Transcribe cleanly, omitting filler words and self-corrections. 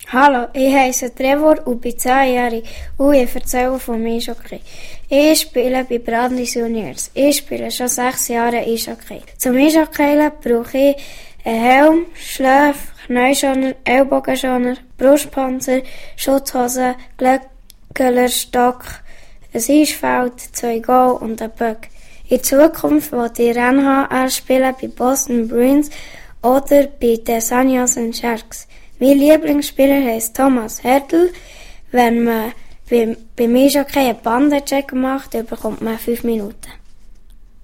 Hallo, ich heiße Trevor und bin 10-jährig und ich erzähle von mir Eishockey. Ich spiele bei Brandis Juniors. Ich spiele schon 6 Jahre Eishockey. Zum Eishockey brauche ich einen Helm, Schläfe, Knieschoner, Ellbogenschoner, Brustpanzer, Schutzhose, Glöckler, Stock, ein Eisfeld, 2 Goal und ein Puck. In Zukunft will ich NHL spielen bei Boston Bruins oder bei den San Jose Sharks. Mein Lieblingsspieler heisst Thomas Hertl. Wenn man beim Eishockey einen Bandencheck macht, dann bekommt man 5 Minuten.